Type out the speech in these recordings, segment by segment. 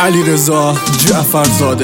علیرضا جعفرزاده.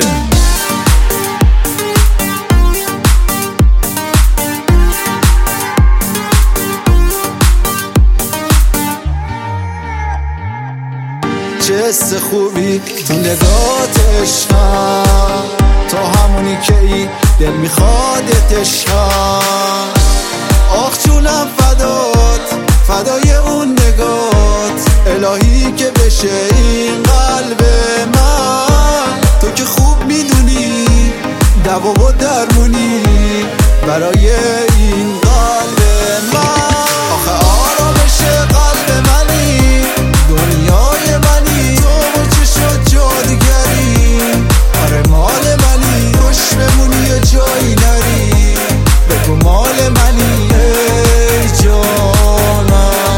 چه حس خوبی تو نگات عشقم، تو همونی که ای دل میخوادت عشقم. آخ جونم فدات، فدای اون نگات، الهی که بشه این قلب من. تو که خوب میدونی دوا و درمونی برای این قلب من. آخه آرامش قلب منی، دنیای منی، تو و چشات جادگری. آره مال منی، خوش بمونی یا جایی نری، بگو مال منی ای جانم.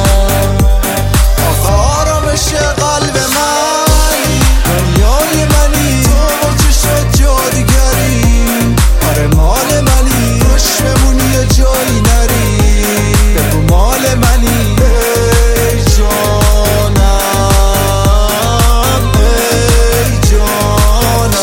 آخه آرامش قلب منی، دنیای منی، تو و چشات جادگری. آره مال منی، خوش بمونی یا جایی نری، بگو مال منی ای جانم ای جانم.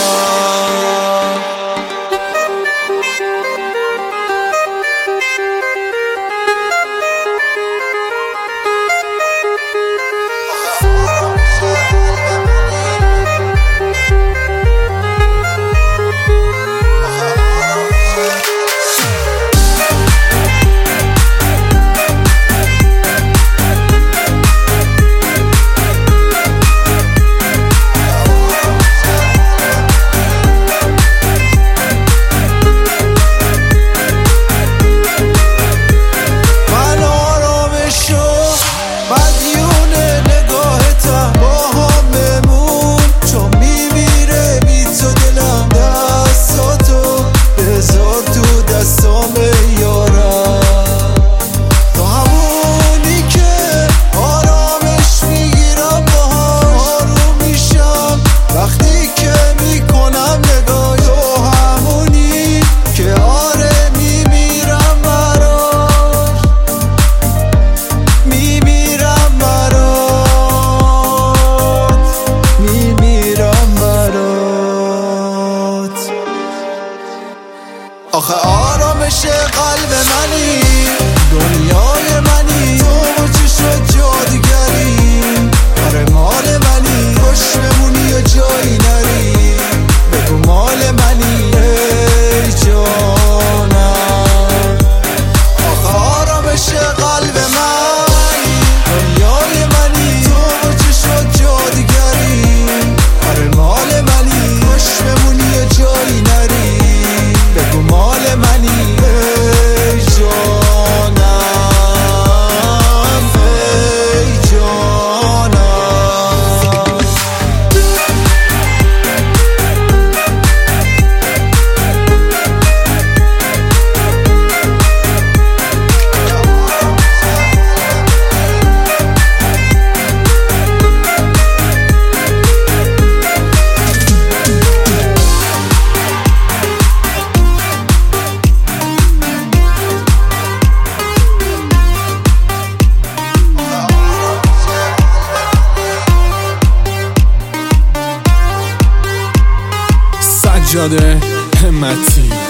آخه آرامش قلب منی، دنیای منی، تو و چشات جادگری. آره مال منی، خوش بمونی یا جایی نری، بگو مال منی ای جانم. آخه آرامش قلب منی، دنیای منی، تو و چشات جادگری. آره مال منی، خوش بمونی یا جایی نری، بگو مال منی ای جانم ای جانم. سجاده همتی.